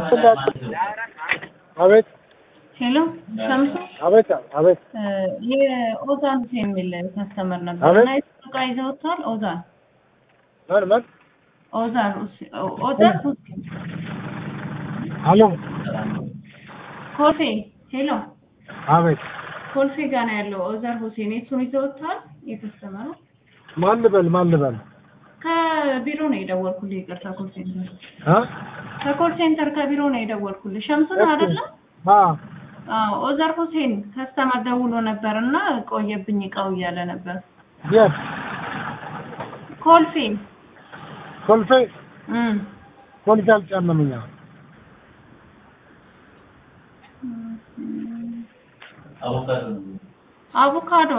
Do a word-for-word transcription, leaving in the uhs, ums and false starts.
አቤት ሄሎ ሸምሱ አቤት አቤት የኦዛን የሚል ከስተመር ነበር እና እቃ ይዘውታል ኦዛን ማን ማን ኦዛን ኦዛን አሎ ኮልፌ ሄሎ አቤት ኮልፌ ጋር ነው ያለው ኦዛን ሁሴን እሱን ይዘውታል የከስተመር ማን ልበል ማን ልበል ከቢሮ ነው የደወልኩልህ ይቅርታ ኮል ሴንተር አ ከኮል ሴንተር ከቢሮ ነው የደወልኩልህ ሸምሱን አይደለ አ አዎ ኦዛር ሁሴን ከስተመር ደውሎ ነበርና ቆየብኝ እቃው እያለ ነበር የት ኮልፌ ኮልፌ እም ኮልፌ አልጫነምኛ አቮካዶ አቮካዶ